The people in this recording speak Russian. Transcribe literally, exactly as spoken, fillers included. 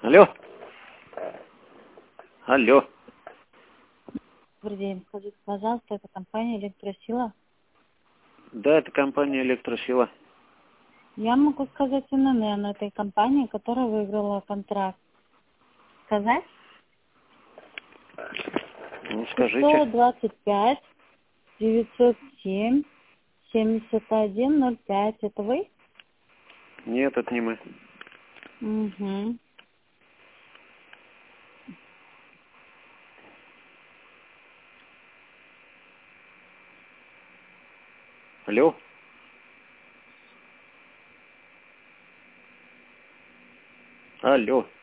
Алло. Алло. Добрый день. Скажите, пожалуйста, это компания «Электросила». Да, это компания «Электросила». Я могу сказать эн эн эн этой компании, которая выиграла контракт. Сказать? Ну, сто скажите. двадцать пять девятьсот семь семьдесят один ноль пять. Это вы? Нет, это не мы. Угу. Алло. Алло.